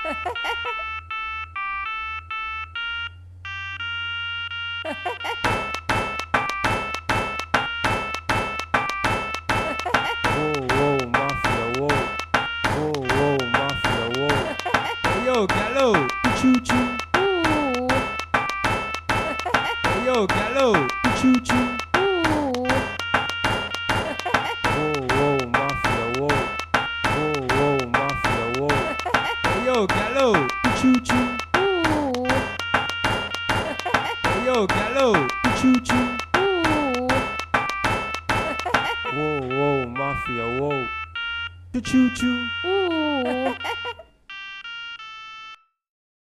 Whoa, mafia, whoa. Whoa, mafia, whoa. Hey, yo, Gallo, choo choo. Hey, yo, Gallo, choo choo. Whoa, mafia, whoa. Whoa, mafia, whoa. Hey, yo, Gallo, choo choo. Hey, yo, Gallo, choo choo. Whoa, mafia, whoa. Choo choo.